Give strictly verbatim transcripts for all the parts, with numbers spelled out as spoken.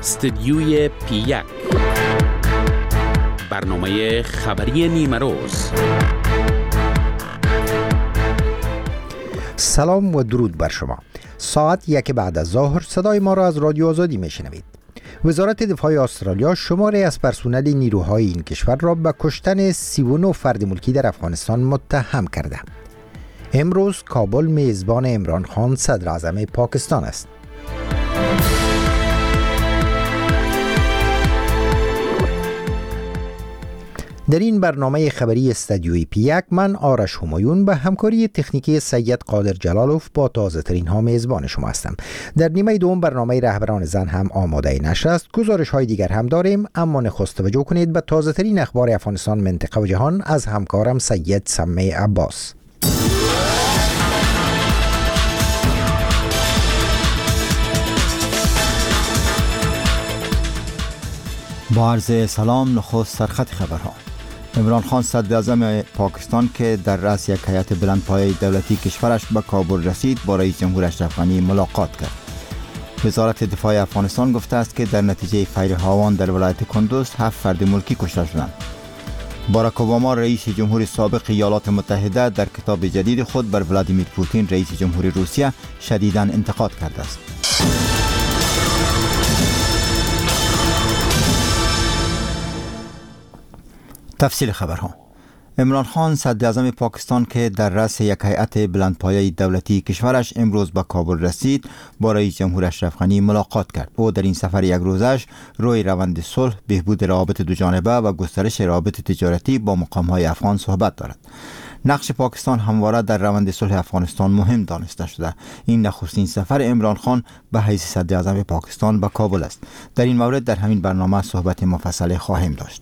استدیوی پی یک، برنامه خبری نیمه روز. سلام و درود بر شما. ساعت یک بعد از ظهر صدای ما را از رادیو آزادی میشنوید. وزارت دفاع استرالیا شماری از پرسنل نیروهای این کشور را به کشتن سی و نه فرد ملکی در افغانستان متهم کرده. امروز کابل میزبان عمران خان صدر اعظم پاکستان است. در این برنامه خبری استدیوی پی یک من آرش همایون به همکاری تکنیکی سید قادر جلالوف با تازه ترین ها میزبان شما هستم. در نیمه دوم برنامه رهبران زن هم آماده نشر است. گزارش های دیگر هم داریم، اما نخست توجه کنید به تازه ترین اخبار افغانستان، منطقه و جهان از همکارم سید سمی عباس. با عرض سلام، نخست سرخط خبرها. عمران خان صدر اعظم پاکستان که در رأس یک هیئت بلندپایه دولتی کشورش به کابل رسید، با رئیس جمهور اشرف غنی ملاقات کرد. وزارت دفاع افغانستان گفته است که در نتیجه فیر هاوان در ولایت کندوز هفت فرد ملکی کشته شدند. باراک اوباما رئیس جمهور سابق ایالات متحده در کتاب جدید خود بر ولادیمیر پوتین رئیس جمهور روسیه شدیداً انتقاد کرده است. تفصیل خبرها. عمران خان صدر اعظم پاکستان که در رأس یک هیئت بلندپایه دولتی کشورش امروز به کابل رسید، با رئیس جمهور اشرف غنی ملاقات کرد. او در این سفر یک روزش روی روند صلح، بهبود روابط دو جانبه و گسترش روابط تجارتی با مقام‌های افغان صحبت دارد. نقش پاکستان همواره در روند صلح افغانستان مهم دانسته شده. این نخستین سفر عمران خان به حیث صدر اعظم پاکستان به کابل است. در این مورد در همین برنامه صحبت مفصل خواهیم داشت.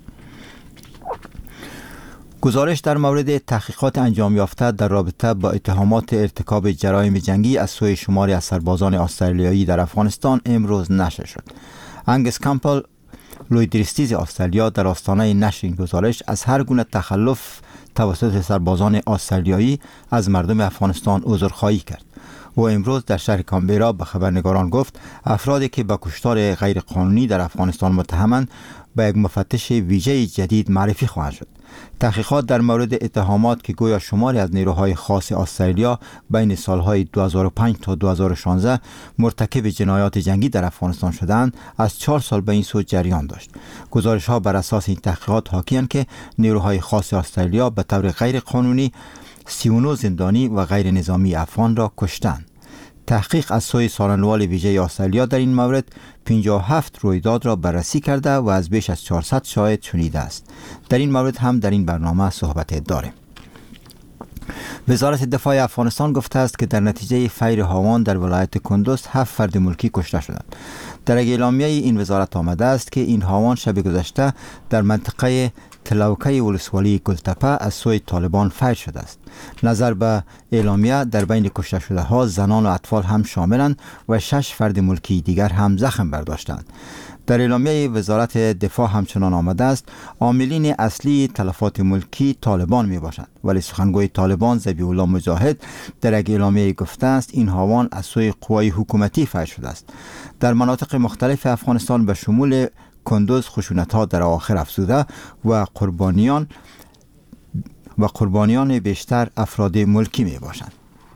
گزارش در مورد تحقیقات انجام یافته در رابطه با اتهامات ارتکاب جرایم جنگی از سوی شماری از سربازان استرالیایی در افغانستان امروز نشر شد. انگس کامپل، لویدریستیز استرالیا، در آستانه نشر این گزارش از هر گونه تخلف توسط سربازان استرالیایی از مردم افغانستان عذرخواهی کرد. و امروز در شهر کامبرا به خبرنگاران گفت افرادی که به کشتار غیرقانونی در افغانستان متهمند به یک مفتش ویژه جدید معرفی خواهند شد. تحقیقات در مورد اتهامات که گویا شماری از نیروهای خاص استرالیا بین سالهای دو هزار و پنج تا دو هزار و شانزده مرتکب جنایات جنگی در افغانستان شدند، از چهار سال به این سو جریان داشت. گزارش ها بر اساس این تحقیقات حاکی‌اند که نیروهای خاص استرالیا به طور غیر قانونی سی و نه زندانی و غیر نظامی افغان را کشتند. تحقیق از سوی سالنوال ویژه استرالیا در این مورد پنجاه و هفت رویداد را بررسی کرده و از بیش از چهارصد شاهد شنیده است. در این مورد هم در این برنامه صحبت داریم. وزارت دفاع افغانستان گفته است که در نتیجه فیر هاوان در ولایت کندوز هفت فرد ملکی کشته شدند. در اعلامیه این وزارت آمده است که این هاوان شب گذشته در منطقه تلوکه ولسوالی گلتپه از سوی طالبان فیر شده است. نظر به اعلامیه در بین کشته شده ها زنان و اطفال هم شاملند و شش فرد ملکی دیگر هم زخم برداشتند. در اعلامیه وزارت دفاع همچنان آمده است عاملین اصلی تلفات ملکی طالبان می باشند، ولی سخنگوی طالبان ذبیح الله مجاهد در یک اعلامیه گفته است این هاوان از سوی قوای حکومتی فیر شده است. در مناطق مختلف افغانستان به شمول کندوز خشونت‌ها در آخر افزوده و قربانیان و قربانیان بیشتر افراد ملکی می باشند.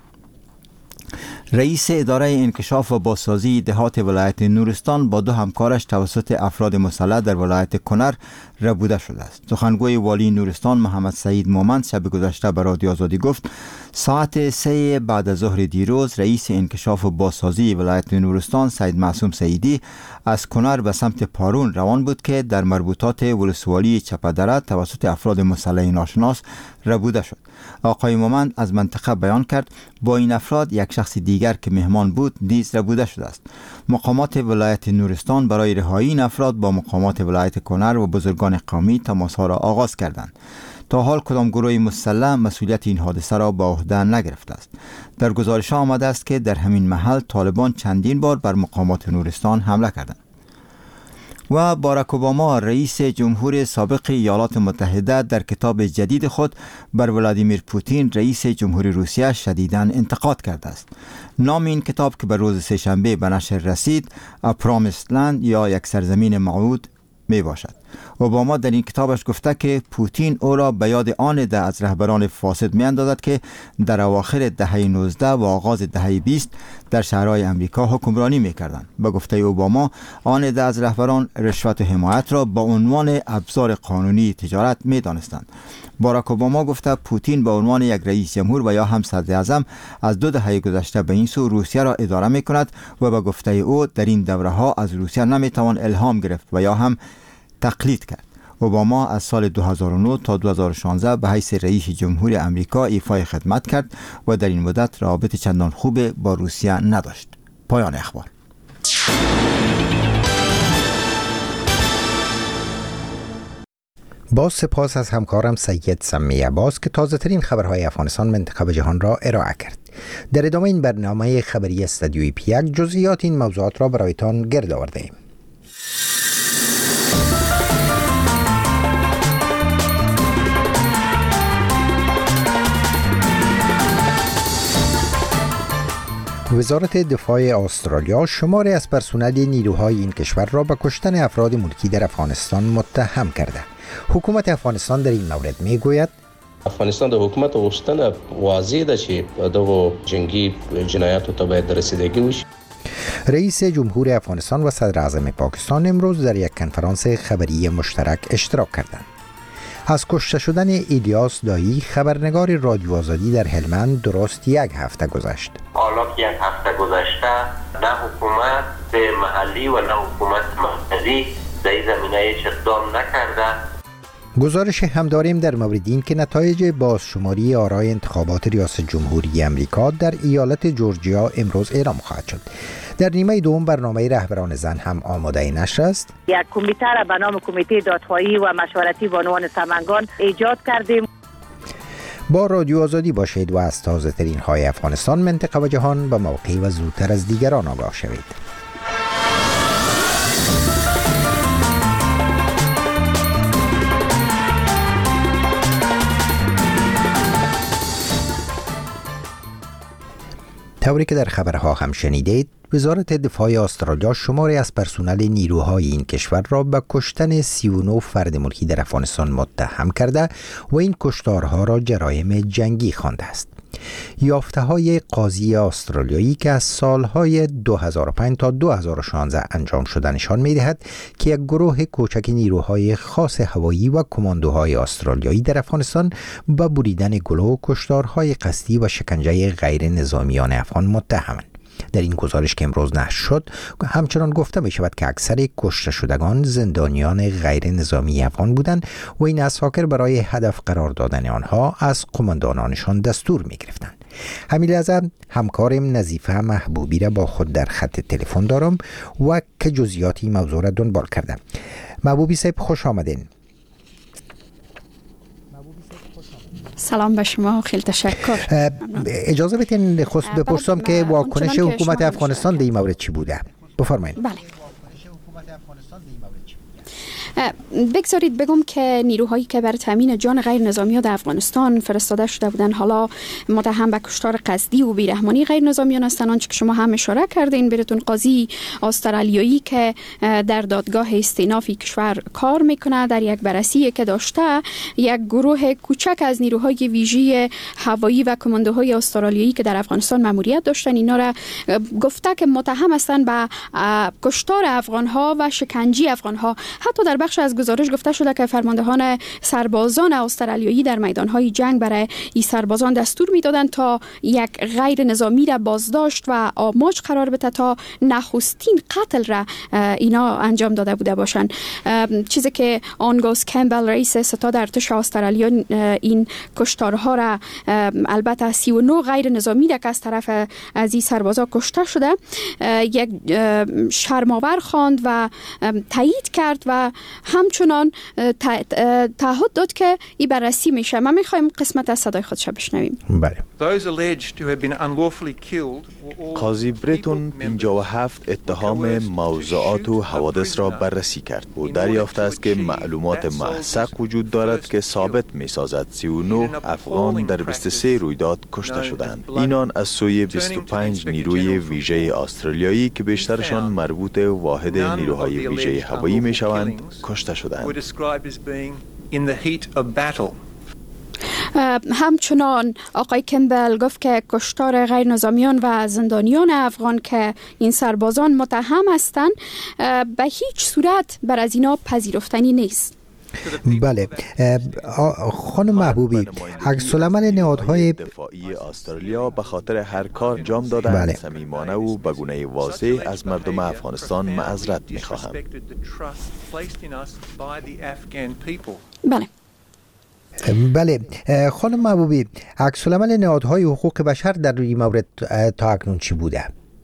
رئیس اداره انکشاف و بازسازی دهات ولایت نورستان با دو همکارش توسط افراد مسلح در ولایت کنر ربوده شده است. سخنگوی والی نورستان محمد سعید مومند شب گذشته به رادیو آزادی گفت ساعت سه بعد از ظهر دیروز رئیس انکشاف و بازسازی ولایت نورستان سید معصوم سعیدی از کنر به سمت پارون روان بود که در مربوطات ولسوالی چپدره توسط افراد مسلح ناشناس ربوده شد. آقای مومند از منطقه بیان کرد با این افراد یک شخص دیگر که مهمان بود نیز ربوده شده است. مقامات ولایت نورستان برای رهایی این افراد با مقامات ولایت کنر و بزرگان قومی تماس‌ها را آغاز کردند. تا حال کدام گروه مسلح مسئولیت این حادثه را به عهده نگرفته است. در گزارش آمده است که در همین محل طالبان چندین بار بر مقامات نورستان حمله کردند. و باراک اوباما رئیس جمهور سابق ایالات متحده در کتاب جدید خود بر ولادیمیر پوتین رئیس جمهوری روسیه شدیداً انتقاد کرده است. نام این کتاب که به روز سه‌شنبه به نشر رسید، A Promised Land یا یک سرزمین موعود می باشد. اوباما در این کتابش گفته که پوتین او را به یاد آن ده از رهبران فاسد می اندازد که در اواخر دهه نوزده و آغاز دهه بیست در شهرهای امریکا حکمرانی می کردند. به گفته اوباما، آن ده از رهبران رشوت و حمایت را به عنوان ابزار قانونی تجارت می دانستند. باراک اوباما گفته پوتین به عنوان یک رئیس جمهور و یا هم صدر اعظم از دو دهه گذشته به این سو روسیه را اداره می کند و به گفته او در این دوره ها از روسیه نمی توان الهام گرفت و یا هم تقلید کرد. اوباما از سال دو هزار و نه تا دو هزار و شانزده به حیث رئیس جمهور امریکا ایفای خدمت کرد و در این مدت روابط چندان خوب با روسیه نداشت. پایان اخبار. باز سپاس از همکارم سید سمی عباس که تازه ترین خبرهای افغانستان منطقه و جهان را ارائه کرد. در ادامه این برنامه خبری استودیوی پیک جزئیات این موضوعات را برایتان گرد آورده ایم. وزارت دفاع استرالیا شماری از پرسنل نیروهای این کشور را به کشتن افراد ملکی در افغانستان متهم کرده. حکومت افغانستان در این مورد می گوید افغانستان د حکومت غوښتنه واضح ده چې دغه جنگی جنایاتو ته باید رسیدگی وشي. رئیس جمهور افغانستان و صدر اعظم پاکستان امروز در یک کنفرانس خبری مشترک اشتراک کردند. از کشته شدن ایلیاس دایی خبرنگار رادیو آزادی در هلمند درست یک هفته گذشت. حالا که یک هفته گذشته نه حکومت محلی و نه حکومت مرکزی در این زمینه هیچ اقدام نکرده. گزارش هم داریم در مورد این که نتایج بازشماری آرای انتخابات ریاست جمهوری امریکا در ایالت جورجیا امروز اعلام خواهد شد. در نیمه دوم برنامه رهبران زن هم آماده نشر است. یک کمیته را به نام کمیته دادخواهی و مشورتی بانوان سمنگان ایجاد کردیم. با رادیو آزادی باشید و از تازه ترین های افغانستان، منطقه و جهان به موقع و زودتر از دیگران آگاه شوید. طوری که در خبرها هم شنیدید، وزارت دفاع استرالیا شماری از پرسنل نیروهای این کشور را به کشتن سی و نه فرد ملکی در افغانستان متهم کرده و این کشتارها را جرایم جنگی خوانده است. یافته‌های قاضی استرالیایی که از سالهای دو هزار و پنج تا دو هزار و شانزده انجام شده نشان می‌دهد که یک گروه کوچک نیروهای خاص هوایی و کماندوهای استرالیایی در افغانستان به بریدن گلو و کشتارهای قصدی و شکنجه غیر نظامیان افغان متهمند. در این گزارش که امروز نشر شد همچنان گفته می شود که اکثر کشته شدگان زندانیان غیر نظامی افغان بودند و این اساکر برای هدف قرار دادن آنها از قماندانانشان دستور می گرفتند. همین لحظه همکارم نظیفه محبوبی را با خود در خط تلفن دارم و که جزئیاتی موضوع را دنبال کردم. محبوبی صاحب خوش آمدین. سلام به شما، خیلی تشکر. اجازه بدین خواست بپرسم که واکنش حکومت افغانستان در این مورد چی بوده؟ بفرمایید. بله. بگذارید بگم که نیروهایی که برای تامین جان غیر نظامیان در افغانستان فرستاده شده بودند حالا متهم به کشتار قصدی و بیرحمانی غیر نظامیان هستند. آنچه که شما هم اشاره کردین، براتون قاضی استرالیایی که در دادگاه استینافی کشور کار میکنه در یک بررسی که داشته یک گروه کوچک از نیروهای ویژه هوایی و کماندوهای استرالیایی که در افغانستان مأموریت داشتن اینا را گفته که متهم هستند به کشتار افغانها و شکنجه افغانها. حتی در بخش از گزارش گفته شده که فرماندهان سربازان استرالیایی در میدانهای جنگ برای این سربازان دستور میدادند تا یک غیر نظامی را بازداشت و آماج قرار بده تا نخستین قتل را اینا انجام داده بوده باشند. چیزی که آنگوس کمبل رئیس ستاد ارتش استرالیا این کشتارها را البته سی و نه غیر نظامی را که از طرف از این سربازا کشته شده یک شرم‌آور خواند و تایید کرد و همچنان تعهد داد که این بررسی میشه. ما میخوایم قسمت از صدای خودش بشنویم. بله. قاضی بریتون پنجاه و هفت اتهام موضوعات و حوادث را بررسی کرد. او دریافت است که معلومات محسق وجود دارد که ثابت می سازد سی و نه افغان در بیست و سه رویداد کشته شدند. اینان از سوی بیست و پنج نیروی ویژه استرالیایی که بیشترشان مربوط واحد نیروهای ویژه هوایی می شوند کشته شدند. همچنان آقای کمبل گفت که کشتار غیر نظامیان و زندانیان افغان که این سربازان متهم هستند به هیچ صورت بر از اینا پذیرفتنی نیست. بله خانم محبوبی، عکس العمل نهادهای دفاعی استرالیا به خاطر هر کار انجام دادن صمیمانه و به گونه واضح از مردم افغانستان معذرت می‌خواهم. بله بله خانم محبوبی، عکس العمل نهادهای حقوق بشر در این مورد تا اکنون چی بوده؟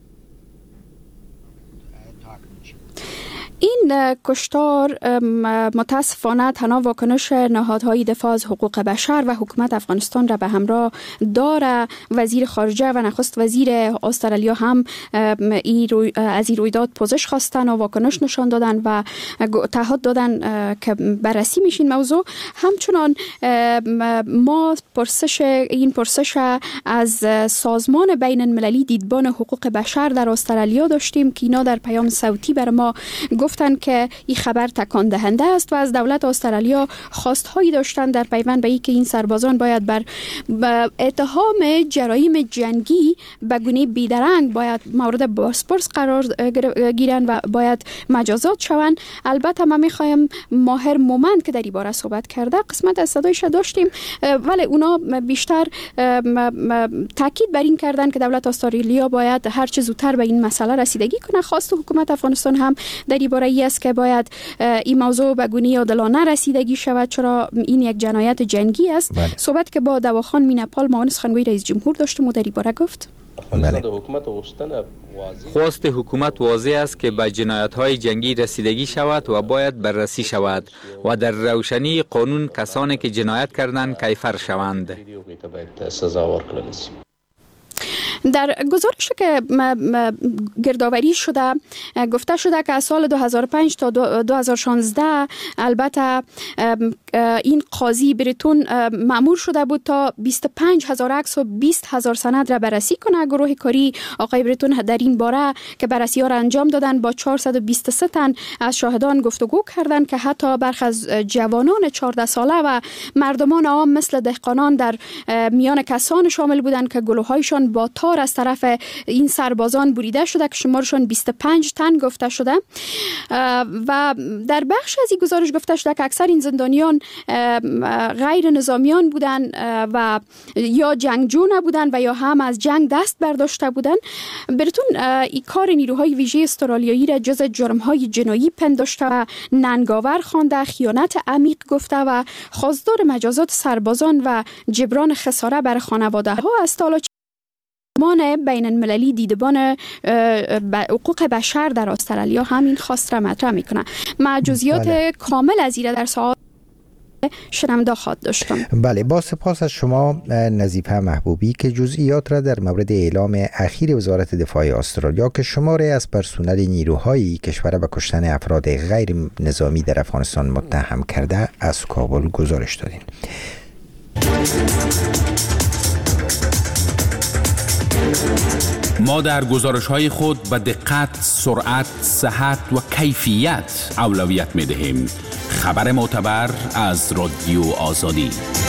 این کشتار متاسفانه تنها واکنش نهادهای دفاع از حقوق بشر و حکومت افغانستان را به همراه داره. وزیر خارجه و نخست وزیر استرالیا هم از این رویداد پوزش خواستن و واکنش نشان دادن و تعهد دادن که بررسی میشین موضوع. همچنان ما پرسش این پرسش از سازمان بین المللی دیدبان حقوق بشر در استرالیا داشتیم که اینا در پیام صوتی بر ما گفتن که این خبر تکان دهنده است و از دولت استرالیا خواستهایی داشتن در پیوند به اینکه این سربازان باید بر اتهام جرایم جنگی به گونه بیدرنگ باید مورد بازپرس قرار گیرن و باید مجازات شوند. البته ما میخوایم ماهر مومند که در این باره صحبت کرده قسمت از صدایش داشتیم، ولی اونا بیشتر تاکید بر این کردن که دولت استرالیا باید هر چه زودتر به این مسئله رسیدگی کنه. خواست حکومت افغانستان هم در این باره است که باید این موضوع به گونه عادلانه رسیدگی شود، چرا این یک جنایت جنگی است. بله. صحبت که با دواخان مینپال معاون سخنگوی رئیس جمهور داشتم و در این باره گفت بله. خواست حکومت واضح است که به جنایت‌های جنگی رسیدگی شود و باید بررسی شود و در روشنی قانون کسانی که جنایت کردند کیفر شوند. در گزارشی که گردآوری شده گفته شده که از سال دو هزار و پنج تا دو هزار و شانزده البته این قاضی بریتون مأمور شده بود تا بیست و پنج هزار عکس و بیست هزار سند را بررسی کنه. گروه کاری آقای بریتون در این باره که بررسی ها را انجام دادن با چهارصد و بیست و سه تن از شاهدان گفتگو کردند که حتی برخی از جوانان چهارده ساله و مردمان عام مثل دهقانان در میان کسان شامل بودند که گلوهایشان با تار از طرف این سربازان بریده شده که شمارشان بیست و پنج تن گفته شده. و در بخش از این گزارش گفته شده که اکثر این زندانیان غیر نظامیان بودن و یا جنگجو نبودن و یا هم از جنگ دست برداشته بودن. بریتون این کار نیروهای ویژه استرالیایی را جز جرم‌های جنایی پنداشته و ننگاور خوانده، خیانت عمیق گفته و خواستار مجازات سربازان و جبران خساره بر خانواده‌ها است. حالا سازمان بین المللی دیدبان حقوق بشر در استرالیا همین خواست را مطرح میکنه. ما جزئیات بله. کامل از این در ساعت شنونده خواهد داشتم. بله، با سپاس از شما نظیفه محبوبی که جزئیات را در مورد اعلام اخیر وزارت دفاع استرالیا که شماره از پرسنل نیروهای کشور به کشتن افراد غیر نظامی در افغانستان متهم کرده از کابل گزارش دادین. ما در گزارش‌های خود به دقت، سرعت، صحت و کیفیت اولویت می‌دهیم. خبر معتبر از رادیو آزادی.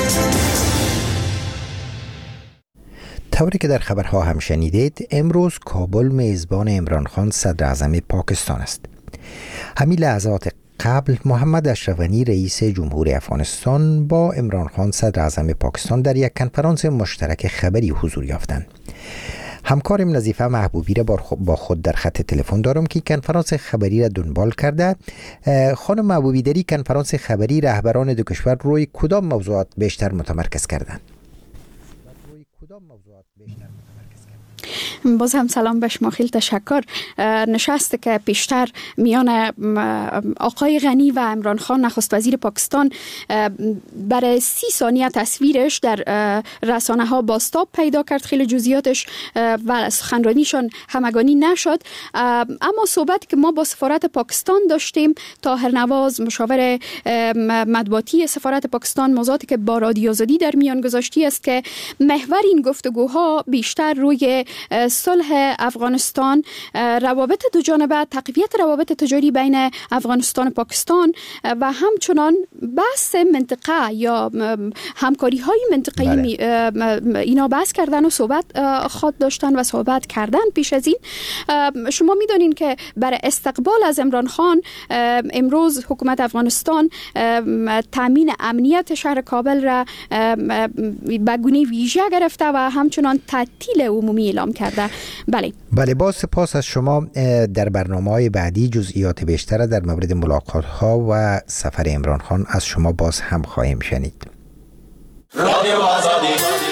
طوری که در خبرها هم شنیدید، امروز کابل میزبان عمران خان صدر اعظم پاکستان است. همین لحظات قبل محمد اشرف غنی رئیس جمهور افغانستان با عمران خان صدر اعظم پاکستان در یک کنفرانس مشترک خبری حضور یافتند. همکارم نظیفه محبوبی را با خود در خط تلفن دارم که کنفرانس خبری را دنبال کرده. خانم محبوبی، در این کنفرانس خبری رهبران دو کشور روی کدام موضوعات بیشتر متمرکز کردند؟ باز هم سلام به شما، خیلی تشکر. نشست که پیشتر میان آقای غنی و عمران خان نخست وزیر پاکستان برای سی ثانیه تصویرش در رسانه ها بازتاب پیدا کرد، خیلی جزئیاتش و سخنرانیشان همگانی نشد. اما صحبتی که ما با سفارت پاکستان داشتیم، طاهر نواز مشاور مطبوعاتی سفارت پاکستان موضوعاتی که با رادیو آزادی در میان گذاشتی است که محور این گفتگوها بیشتر روی صلح افغانستان، روابط دو جانبه، تقویت روابط تجاری بین افغانستان و پاکستان و همچنان بحث منطقه یا همکاری های منطقه‌ای بله. اینا بحث کردن و صحبت خواهد داشتن و صحبت کردن. پیش از این شما میدونین که برای استقبال از عمران خان امروز حکومت افغانستان تامین امنیت شهر کابل را به گونه ویژه گرفته و همچنان تعطیل عمومی اعلام کرده. بله بله با سپاس از شما. در برنامه‌های بعدی جزئیات بیشتر در مورد ملاقات‌ها و سفر عمران خان از شما باز هم خواهیم شنید. رادیو آزادی.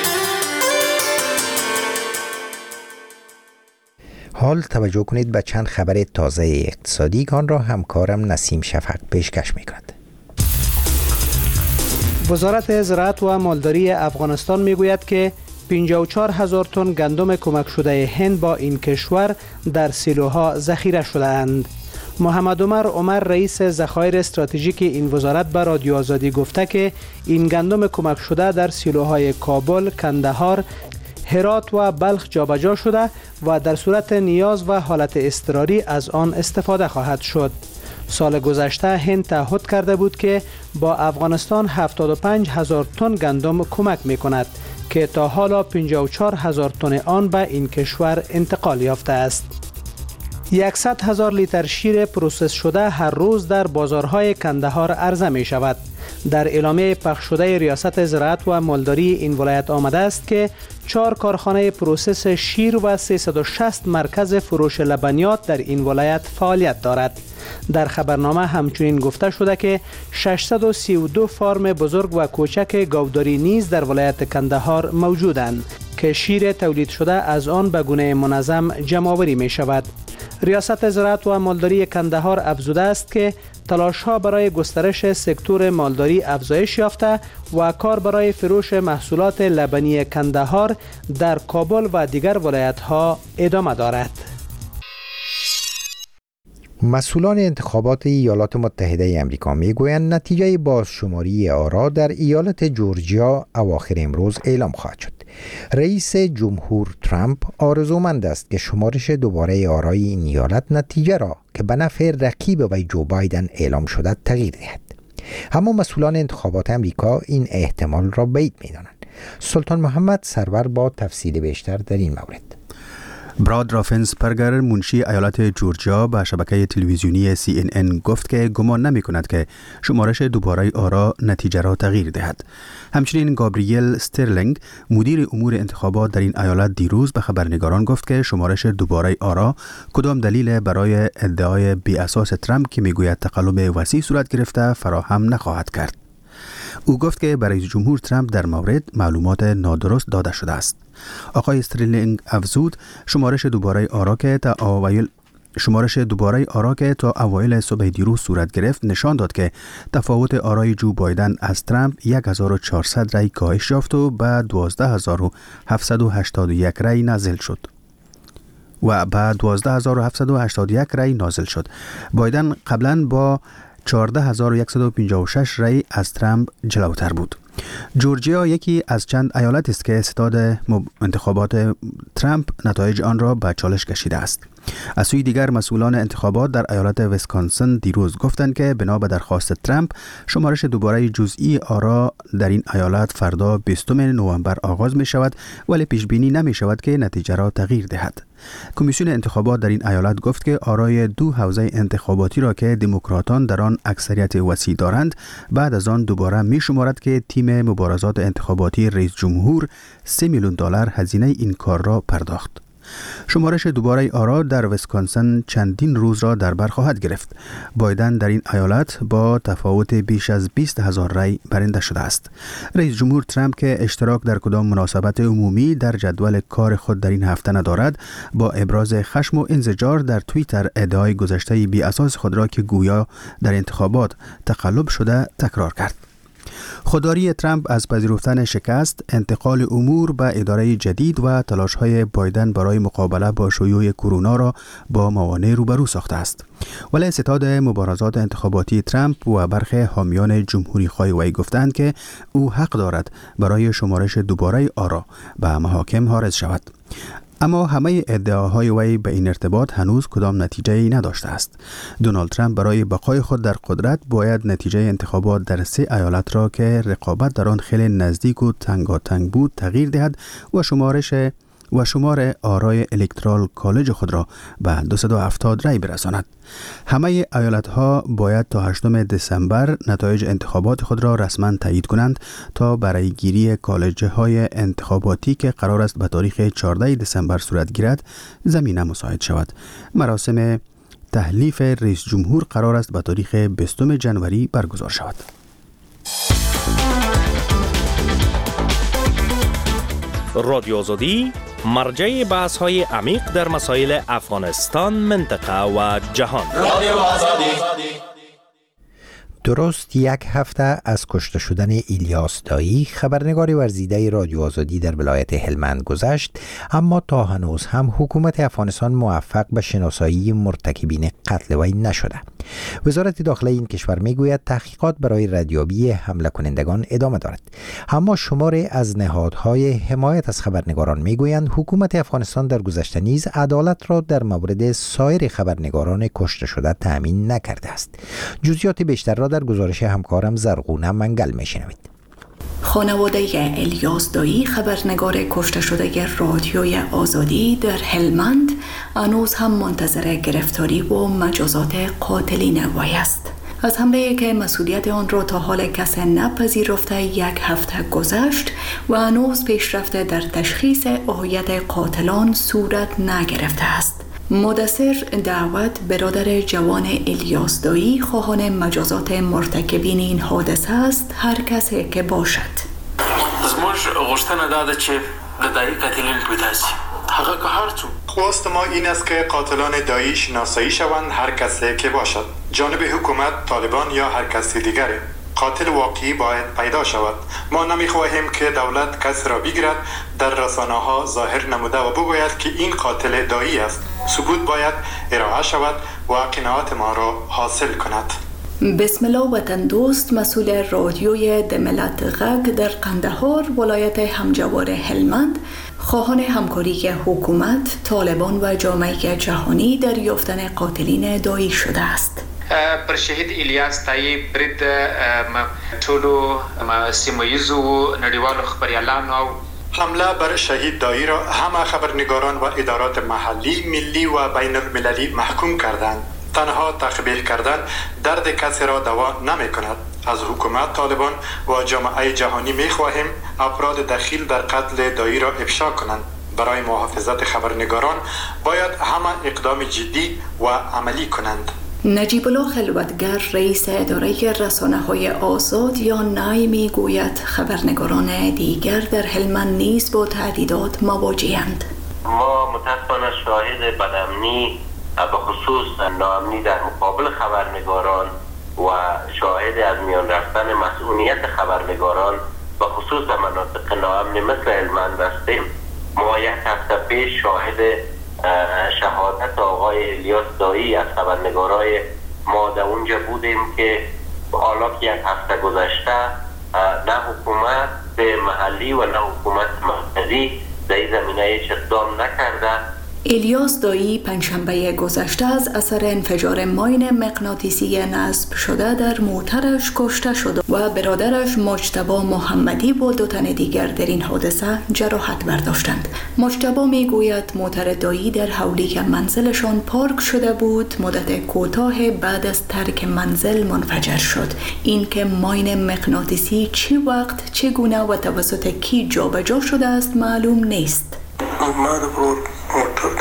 حال توجه کنید به چند خبر تازه اقتصادی که آن را همکارم نسیم شفق پیشکش می‌کند. وزارت زراعت و مالداری افغانستان میگوید که پنجاه و چهار هزار تن گندم کمک شده هند با این کشور در سیلوها ذخیره شده اند. محمد عمر عمر رئیس ذخایر استراتژیک این وزارت به رادیو آزادی گفته که این گندم کمک شده در سیلوهای کابل، کندهار، هرات و بلخ جابجا شده و در صورت نیاز و حالت اضطراری از آن استفاده خواهد شد. سال گذشته هند تعهد کرده بود که با افغانستان هفتاد و پنج هزار تن گندم کمک می کند که تا حالا پنجاه و چهار هزار تن آن به این کشور انتقال یافته است. صد هزار لیتر شیر پروسس شده هر روز در بازارهای کندهار عرضه می شود. در اعلامیه پخش شده ریاست زراعت و مالداری این ولایت آمده است که چهار کارخانه پروسس شیر و سیصد و شصت مرکز فروش لبنیات در این ولایت فعالیت دارد. در خبرنامه همچنین گفته شده که ششصد و سی و دو فارم بزرگ و کوچک گاوداری نیز در ولایت کندهار موجودند که شیر تولید شده از آن به گونه منظم جمع‌آوری می شود. ریاست زراعت و مالداری کندهار افزوده است که تلاش‌ها برای گسترش سکتور مالداری افزایش یافته و کار برای فروش محصولات لبنی کندهار در کابل و دیگر ولایت‌ها ادامه دارد. مسئولان انتخابات ایالات متحده امریکا میگویند نتیجه بازشماری آرا در ایالت جورجیا اواخر امروز اعلام خواهد شد. رئیس جمهور ترامپ آرزومند است که شمارش دوباره آرای این ایالت نتیجه را که به نفع رقیب وی جو بایدن اعلام شده تغییر دهد. اما مسئولان انتخابات امریکا این احتمال را بعید می‌دانند. سلطان محمد سرور با تفصیل بیشتر در این مورد. براد رافنسپرگر منشی ایالت جورجیا به شبکه تلویزیونی سی ان ان گفت که گمان نمی کند که شمارش دوباره آرا نتیجه را تغییر دهد. همچنین گابریل استرلینگ مدیر امور انتخابات در این ایالت دیروز به خبرنگاران گفت که شمارش دوباره آرا کدام دلیل برای ادعای بی اساس ترامپ که میگوید تقلب وسیع صورت گرفته فراهم نخواهد کرد. او گفت که برای جمهور ترامپ در مورد معلومات نادرست داده شده است. آقای استرلینگ افزود شمارش دوباره آرا که تا اوایل شمارش دوباره آرا که تا اوایل صبح دیروز صورت گرفت نشان داد که تفاوت آرای جو بایدن از ترامپ هزار و چهارصد رای کاهش یافت و به دوازده هزار و هفتصد و هشتاد و یک رای نازل شد. و بعد دوازده هزار و هفتصد و هشتاد و یک رای نازل شد. بایدن قبلا با چهارده هزار و صد و پنجاه و شش رای از ترامپ جلوتر بود. جورجیا یکی از چند ایالت است که ستاد انتخابات ترامپ نتایج آن را به چالش کشیده است. از سوی دیگر مسئولان انتخابات در ایالت ویسکانسن دیروز گفتند که بنا به درخواست ترامپ شمارش دوباره جزئی آرا در این ایالت فردا بیستم نوامبر آغاز می شود، ولی پیش بینی نمی شود که نتیجه را تغییر دهد. کمیسیون انتخابات در این ایالت گفت که آرای دو حوزه انتخاباتی را که دموکراتان در آن اکثریت وسیع دارند بعد از آن دوباره می شمارد که تیم مبارزات انتخاباتی رئیس جمهور سه میلیون دلار هزینه این کار را پرداخت. شمارش دوباره آرا در ویسکانسن چندین روز را در بر خواهد گرفت. بایدن در این ایالت با تفاوت بیش از بیست هزار رای برنده شده است. رئیس جمهور ترامپ که اشتراک در کدام مناسبت عمومی در جدول کار خود در این هفته ندارد، با ابراز خشم و انزجار در توییتر ادعای گذشته بی اساس خود را که گویا در انتخابات تقلب شده تکرار کرد. خودداری ترامپ از پذیرفتن شکست، انتقال امور به اداره جدید و تلاش‌های بایدن برای مقابله با شیوع کرونا را با موانع روبرو ساخته است. ولی ستاد مبارزات انتخاباتی ترامپ و برخی حامیان جمهوری‌خواه وی گفتند که او حق دارد برای شمارش دوباره آرا به محاکم عارض شود. اما همه ادعاهای وی به این ارتباط هنوز کدام نتیجه‌ای نداشته است. دونالد ترامپ برای بقای خود در قدرت باید نتیجه انتخابات در سه ایالت را که رقابت در آن خیلی نزدیک و تنگاتنگ بود تغییر دهد و شمارش و شمار آرای الکترال کالج خود را به دویست و هفتاد رای برساند. همه ایالت‌ها باید تا هشتم دسامبر نتایج انتخابات خود را رسما تایید کنند تا برای گیری کالج‌های انتخاباتی که قرار است به تاریخ چهاردهم دسامبر صورت گیرد زمینه مساعد شود. مراسم تحلیف رئیس جمهور قرار است به تاریخ بیستم ژانویه برگزار شود. رادیو آزادی مرجع بحث های عمیق در مسائل افغانستان، منطقه و جهان. رادیو آزادی. درست یک هفته از کشته شدن الیاس دایی، خبرنگار ورزیده رادیو آزادی در ولایت هلمند گذشت، اما تا هنوز هم حکومت افغانستان موفق به شناسایی مرتکبین قتل وی نشده. وزارت داخله این کشور میگوید تحقیقات برای ردیابی حمله کنندگان ادامه دارد. اما شماری از نهادهای حمایت از خبرنگاران میگویند حکومت افغانستان در گذشته نیز عدالت را در مورد سایر خبرنگاران کشته شده تأمین نکرده است. جزئیات بیشتر را در گزارش همکارم زرغونه منگل میشنوید. خانواده الیاس دایی، خبرنگار کشته شده رادیوی آزادی در هلمند، هنوز هم منتظر گرفتاری و مجازات قاتلین وی است. از حمله‌ای که مسئولیت آن را تا حال کسی نپذیرفته یک هفته گذشت و هنوز پیشرفت در تشخیص هویت قاتلان صورت نگرفته است. مدثر دعوت، برادر جوان الیاس دایی، خواهان مجازات مرتکبین این حادثه است، هر کسی که باشد. زموږ غوښتنه دا ده چې د دایی قاتلین پیدا شي. هغه که هر څوک. خواست ما این است که قاتلان دایی شناسایی شوند، هر کسی که باشد. جانب حکومت، طالبان یا هر کسی دیگری. قاتل واقعی باید پیدا شود. ما نمیخواهیم که دولت کس را بگیرد، در رسانه ها ظاهر نموده و بگوید که این قاتل دایی است. ثبوت باید ارائه شود و قناعت ما را حاصل کند. بسم الله وطن دوست، مسئول رادیوی دملت غگ در قندهار، ولایت همجوار هلمند، خواهان همکاری حکومت، طالبان و جامعه جهانی در یافتن قاتلین دایی شده است. پر شهید الیاس دایی برید ټولو سیمه‌ییزو نړیوالو خبریالانو او حمله بر شهید دایی را همه خبرنگاران و ادارات محلی، ملی و بین المللی محکوم کردند. تنها تقبیح کردن درد کسی را دوا نمی کند. از حکومت، طالبان و جامعه جهانی می خواهیم افراد دخیل در قتل دایی را افشا کنند. برای محافظت خبرنگاران باید همه اقدام جدی و عملی کنند. نجیب الله خلوتگر، رئیس اداره رسانه‌های آزاد یا نای، میگوید خبرنگاران دیگر در هلمند نیز با تهدیدات مواجه‌اند. ما متاسفانه شاهد بدامنی به خصوص ناامنی در مقابل خبرنگاران و شاهد از میان رفتن مسئولیت خبرنگاران به خصوص در مناطق ناامن مثل هلمند هستیم. ما یک هفته پیش شاهد شهادت آقای الیاس دایی از خبرنگارای ما در اونجا بودیم که حالا که یک هفته گذشته نه حکومت محلی و نه حکومت مرکزی در این زمینه هیچ اقدام نکرده. الیاس دایی پنجشنبه گذشته از اثر انفجار ماین مغناطیسی نصب شده در موترش کشته شد و برادرش مجتبی محمدی و دو تن دیگر در این حادثه جراحت برداشتند. مجتبی میگوید موتر دایی در حولی منزلشان پارک شده بود، مدت کوتاه بعد از ترک منزل منفجر شد. این که ماین مغناطیسی چه وقت، چگونه و توسط کی جابجا شده است معلوم نیست. ما د برور موټر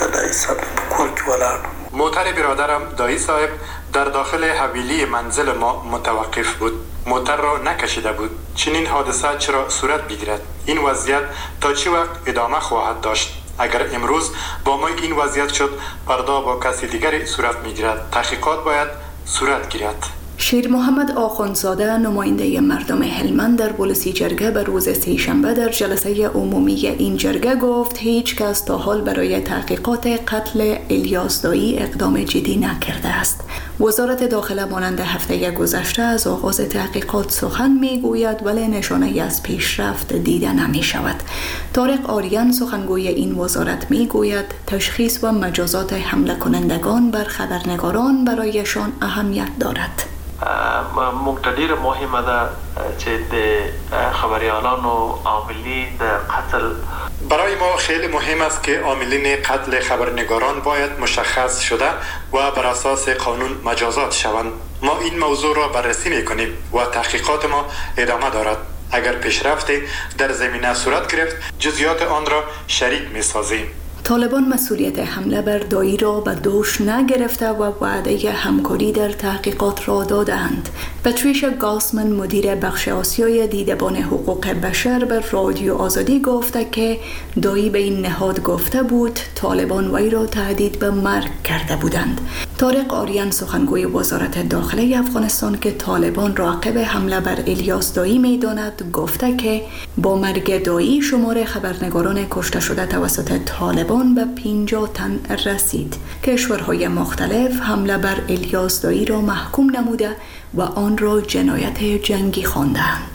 دایی صاحب کور کې ولاړ. موتر برادرم دایی صاحب در داخل حویلی منزل ما متوقف بود. موتر را نکشیده بود. چنین حادثه چرا صورت بگیرد؟ این وضعیت تا چه وقت ادامه خواهد داشت؟ اگر امروز با ما این وضعیت شد، فردا با کسی دیگری صورت میگیرد. تحقیقات باید صورت گیرد. شیر محمد آخوندزاده نماینده مردم هلمند در پلیسی جرگه به روز سه‌شنبه در جلسه عمومی این جرگه گفت هیچ کس تا حال برای تحقیقات قتل الیاس دایی اقدام جدی نکرده است. وزارت داخله مانند هفته گذشته از آغاز تحقیقات سخن میگوید ولی نشانه از پیشرفت دیده نمی شود. طارق آریان سخنگوی این وزارت میگوید تشخیص و مجازات حمله کنندگان بر خبرنگاران برایشان اهمیت دارد. مقتدر مهمه ده چې د خبریالانو عاملی د قتل برای ما خیلی مهم است که عاملین قتل خبرنگاران باید مشخص شده و بر اساس قانون مجازات شوند. ما این موضوع را بررسی میکنیم و تحقیقات ما ادامه دارد. اگر پیشرفتی در زمینه صورت گرفت جزئیات آن را شریک میسازیم. طالبان مسئولیت حمله بر دایی را به دوش نگرفته و وعده همکاری در تحقیقات را دادند. پاتریشیا گاسمن مدیر بخش آسیای دیدبان حقوق بشر به رادیو آزادی گفته که دایی به این نهاد گفته بود طالبان وی را تهدید به مرگ کرده بودند. طارق آریان سخنگوی وزارت داخله افغانستان که طالبان راقب حمله بر الیاس دایی می‌داند گفته که با مرگ دایی شمار خبرنگاران کشته شده توسط طالبان به پنجاه تن رسید. کشورهای مختلف حمله بر الیاس دایی را محکوم نموده و آن را جنایت جنگی خواندند.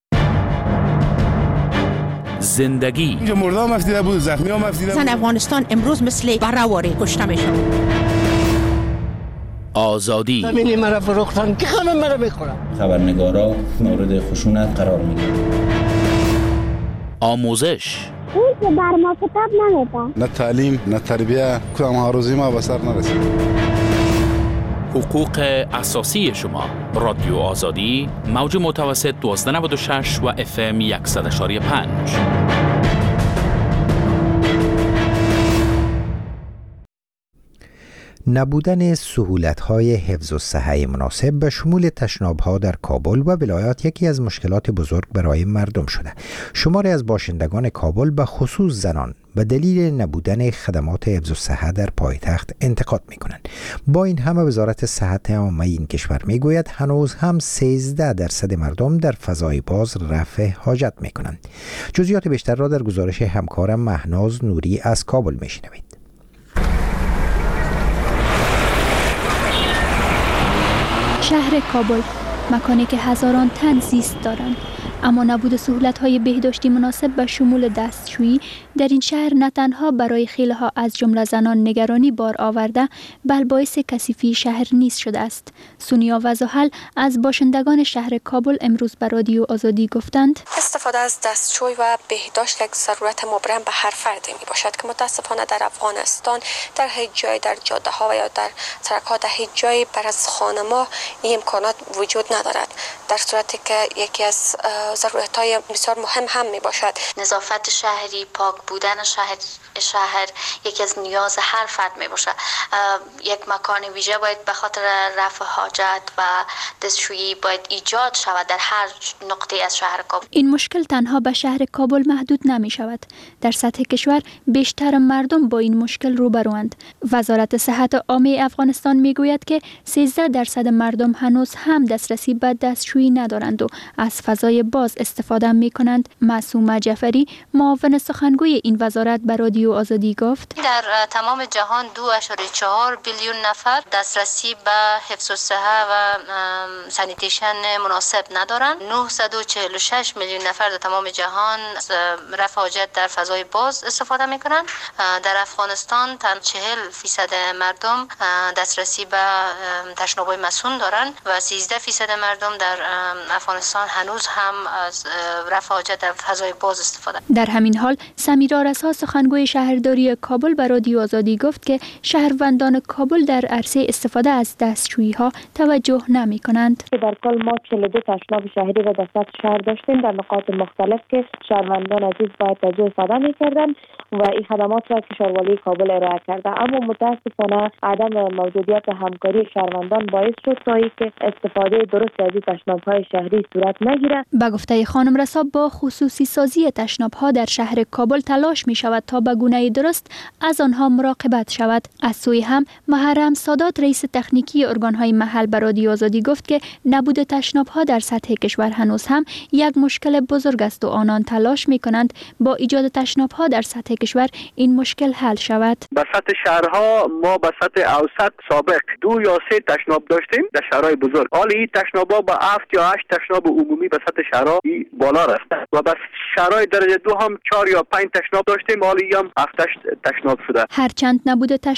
زندگی اینجا مرده هم افتیده بود، زخمی هم افتیده بود. زن افغانستان امروز مثل برهواری کشته میشن. آزادی ببینی مرا فروختن که همه مرا میخورن. خبرنگارا مورد خشونت قرار میگیرن. آموزش اون که بر ما کتاب نمیده. نه تعلیم نه تربیه کدام هاروزی ما به سر نرسید. حقوق اساسی شما. رادیو آزادی موج متوسط دوازده نود و شش و اف ام صد و پنج. نبودن سهولت‌های حفظ الصحه مناسب به شمول تشناب‌ها در کابل و ولایات یکی از مشکلات بزرگ برای مردم شده. شماری از باشندگان کابل به خصوص زنان به دلیل نبودن خدمات حفظ الصحه در پایتخت انتقاد می‌کنند. با این همه وزارت صحت عامه این کشور می‌گوید هنوز هم سیزده درصد مردم در فضای باز رفع حاجت می‌کنند. جزئیات بیشتر را در گزارش همکارم مهناز نوری از کابل می‌شنوید. شهر کابل، مکانی که هزاران تن زیست دارند، اما نبود سهولت‌های بهداشتی مناسب به شمول دستشویی در این شهر نه تنها برای خیلی‌ها از جمله زنان نگرانی بار آورده، بل باعث کثیفی شهر نیز شده است. سونیا وزاحل از باشندگان شهر کابل امروز به رادیو آزادی گفتند: استفاده از دستشوی و بهداشت یک ضرورت مبرم به هر فرد می باشد که متاسفانه در افغانستان در هیچ جای در جاده ها و یا در سرک ها در هیچ جای بر از خانه‌ها این امکانات وجود ندارد، در صورتی که یکی از ضرورت‌های بسیار مهم هم می باشد. نظافت شهری، پاک بودن شهر شهر یکی از نیاز هر فرد می باشد. یک مکان ویژه باید به خاطر رفع حاجت و دستشویی باید ایجاد شود در هر نقطه از شهر کابل. این مشکل تنها به شهر کابل محدود نمی شود. در سطح کشور بیشتر مردم با این مشکل روبروند. وزارت صحت عامه افغانستان می گوید که سیزده درصد مردم هنوز هم دسترسی به دستشویی ندارند و از فضای باز استفاده می کنند. معصومه جعفری معاون سخنگوی این وزارت به رادیو آزادی گفت: در تمام جهان دو اشاری چهار بیلیون نفر دسترسی به حفظ الصحه و سانیتیشن مناسب ندارند. نهصد و چهل و شش میلیون نفر در تمام جهان رفع حاجت در فضای باز استفاده می کنند. در افغانستان تن چهل فیصد مردم دسترسی به تشناب‌های مسون دارند و سیزده فیصد مردم در افغانستان هنوز هم از رفع حاجت در فضای باز استفاده. در همین حال سمیرا رسا سخنگوی شهرداری کابل به رادیو آزادی گفت که شهروندان کابل در عرصه استفاده از دستشویی ها توجه نمی کنند. در کل ما چهل و دو تشناب شهری را در سطح شهر داشتیم در نقاط مختلف که شهروندان عزیز باید توجه استفاده می کردن و این خدمات را کشوروالی کابل ارائه کرده، اما متاسفانه عدم موجودیت همکاری شهروندان باعث شد تا اینکه استفاده درست از این تشناب‌های شهری صورت نگیرد. به گفته خانم رسا با خصوصی سازی تشناب‌ها در شهر کابل تلاش می شود تا به گونه درست از آنها مراقبت شود. از سوی هم محرم سادات رئیس تکنیکی ارگان‌های محل به رادیو آزادی گفت که نبود تشناب‌ها در سطح کشور هنوز هم یک مشکل بزرگ است و آنان تلاش می کنند با ایجاد تشناب‌ها در سطح کشور این مشکل حل شود. به سطح شهرها ما به سطح اوسط سابق دو یا سه تشناب داشتیم در شهرهای بزرگ. حالا این تشناب‌ها به هفت یا هشت تشناب عمومی به سطح شهرها بالا رفته و به شهرهای درجه دو هم چهار یا پنج تشناب داشتیم، حالا هم هفت تشناب شده. هرچند نبود